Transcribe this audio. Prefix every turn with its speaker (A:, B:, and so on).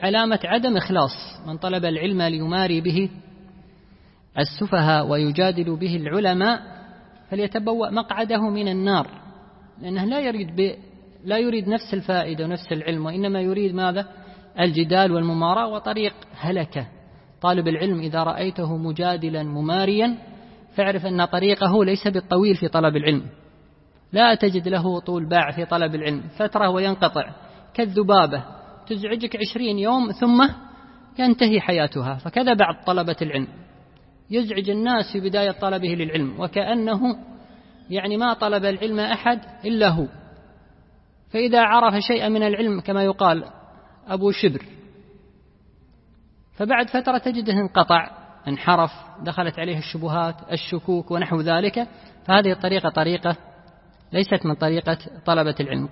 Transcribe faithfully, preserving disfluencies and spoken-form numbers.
A: علامة عدم إخلاص من طلب العلم ليماري به السفهاء ويجادل به العلماء فليتبوأ مقعده من النار، لأنه لا يريد ب... لا يريد نفس الفائدة ونفس العلم، وإنما يريد ماذا؟ الجدال والمماراة، وطريق هلكة. طالب العلم إذا رأيته مجادلا مماريا فاعرف أن طريقه ليس بالطويل في طلب العلم، لا تجد له طول باع في طلب العلم، فترة وينقطع كالذبابة تزعجك عشرين يوم ثم ينتهي حياتها. فكذا بعض طلبة العلم يزعج الناس في بداية طلبه للعلم وكأنه يعني ما طلب العلم أحد إلا هو، فإذا عرف شيئا من العلم كما يقال أبو شبر، فبعد فترة تجده انقطع، انحرف، دخلت عليه الشبهات الشكوك ونحو ذلك. فهذه الطريقة طريقة ليست من طريقة طلبة العلم.